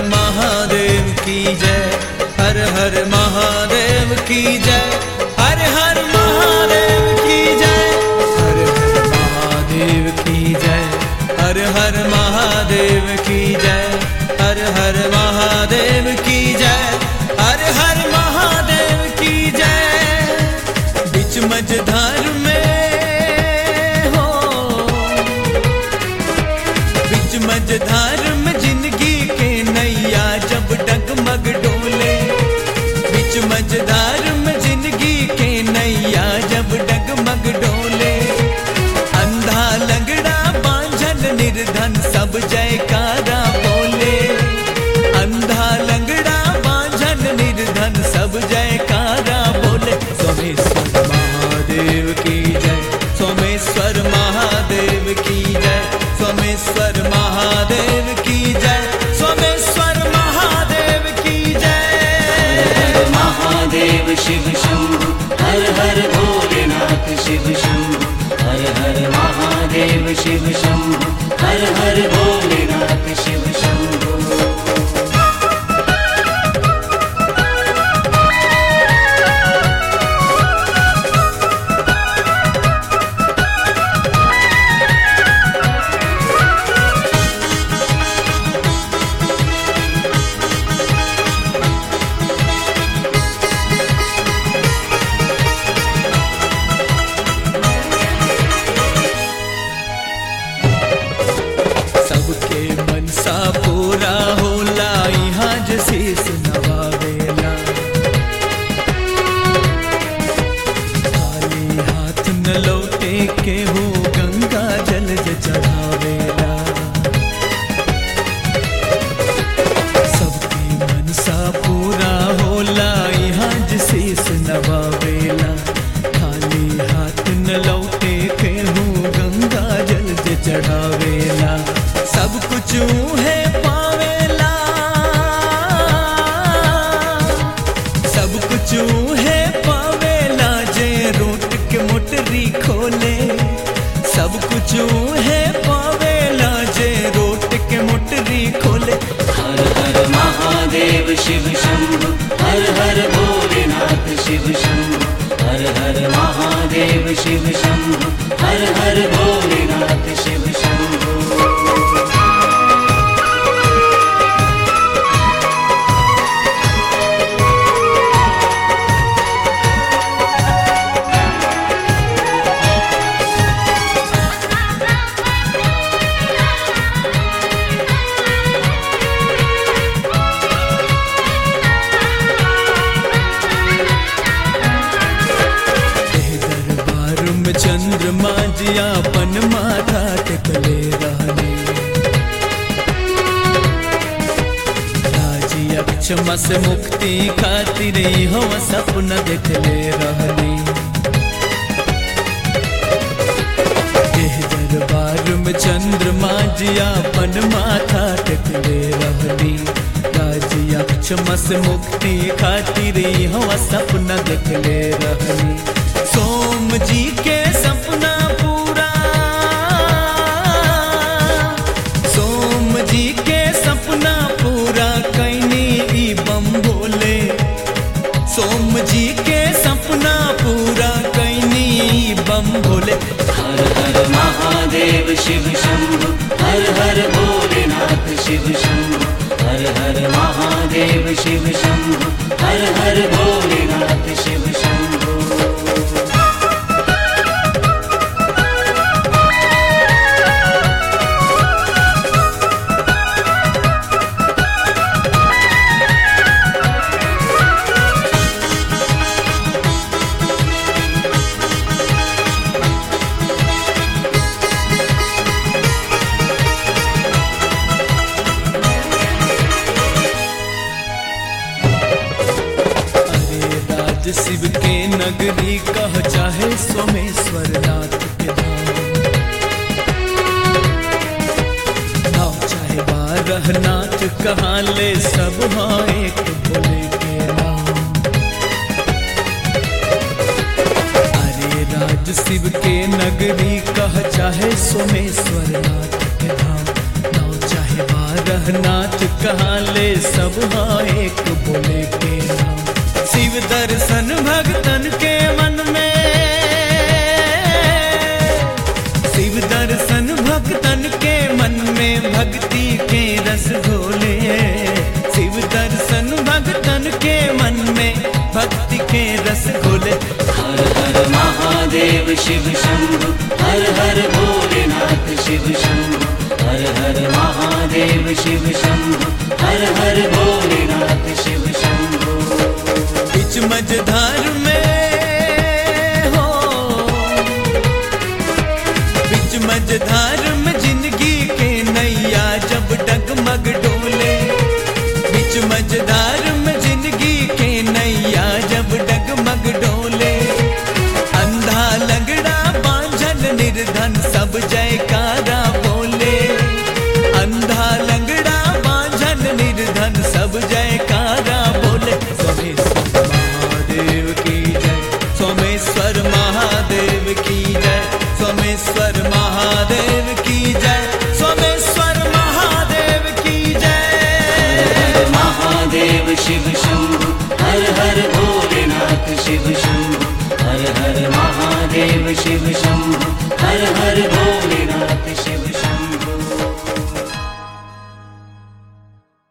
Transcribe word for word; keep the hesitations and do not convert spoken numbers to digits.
महादेव की जय, हर हर महादेव की जय, हर हर महादेव की जय, हर हर महादेव की जय, हर हर महादेव की जय, हर हर महादेव की जय, हर हर महादेव की जय। बीच मझधार में हो, बीच मझधार में जिंदगी के नैया जब डगमग डोले, बीच मझधार में जिंदगी के नैया जब डगमग डोले, अंधा लंगड़ा बांझन निर्धन सब जयकारा बोले, अंधा लंगड़ा बांझन निर्धन सब जयकारा बोले। सोमेश्वर महादेव की जय, सोमेश्वर महादेव की जय, सोमेश्वर महादेव की जय, सोमेश्वर महादेव की जय। महादेव शिव शंभु हर हर भोलेनाथ शिव शंभु, हर हर महादेव शिव शंभु, हर हर भोलेनाथ शिव शंभु। सबके मनसा पूरा होला यहाँ जशीस नवावेला, खाली हाथ न लौटे के हो गंगा जल चढ़ावेला। सबके मनसा पूरा होला यहाँ जशीस नवावेला, खाली हाथ न लौटे के हो गंगा जल चढ़ावेला। सब कुछ है पावेला, सब कुछ है पावेला जे रोट के मोटरी खोले, सब कुछ है पावेला जे रोट के मोटरी खोले। हर हर महादेव शिव शंभु, हर हर भोलेनाथ शिव शंभु, हर हर महादेव शिव शंभु, हर हर भोलेनाथ शिव शंभु। चंद्रमा जी अपन माथा टेकले रहने, राजी अक्षमा से मुक्ति खातिर हो सपना देखले रहने। एह दरबार में चंद्रमा जी अपन माथा टेकले रहनी, राजी अक्षमा से मुक्ति खातिर हो सपना देखले रहनी। सोम जी के सपना पूरा, सोम जी के सपना पूरा कैनी ई बम भोले, सोम जी के सपना पूरा कैनी ई बम भोले। हर हर महादेव शिव शंभु, हर हर भोलेनाथ शिव शंभु, हर हर महादेव शिव शंभु, हर हर भोलेनाथ शिव शंभु। शिव के नगरी कह चाहे सोमेश्वर नाथ के धाम, चाहे बारह नाथ कहाँ ले सब हाँ एक भोले के नाम। अरे राज शिव के नगरी कह चाहे सोमेश्वर नाथ के धाम, नाव चाहे बारह नाथ कहाले सब हाँ एक बोले के नाम। शिव दर्शन भक्तन के मन में, शिव दर्शन भक्तन के मन में भक्ति के रस घोले। शिव दर्शन भक्तन के मन में भक्ति के रस घोले। हर हर महादेव शिव शंभु, हर हर भोलेनाथ शिव शंभु, हर हर महादेव शिव शंभु, हर हर भोलेनाथ शिव शंभु। बीच मझधार में हो, बीच मझधार में जिंदगी के नैया जब डगमग डोले। बीच मझधार में जिंदगी के नैया जब डगमग डोले। अंधा लंगड़ा बांझन निर्धन सब जयकारा बोले। अंधा लंगड़ा बांझन निर्धन सब जयकारा बोले। सोमेश्वर महादेव की जय, सोमेश्वर महादेव की जय, सोमेश्वर महादेव की जय, सोमेश्वर महादेव की जय। महादेव शिव शंभु, हर हर भोलेनाथ शिव शंभु, हर हर महादेव शिव शंभु, हर हर